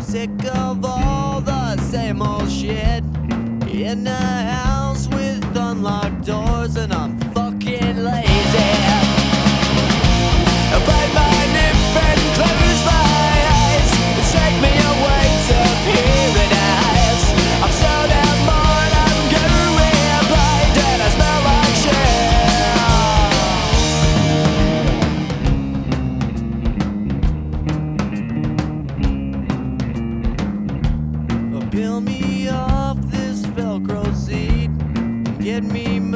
sick of all the same old shit. In a house with unlocked doors, and I'm fucking lazy. I bite my lip and close my eyes. Take me away to paradise. I'm so damn bored, I'm going blind, and I smell like shit. Peel me off this Velcro seat, get me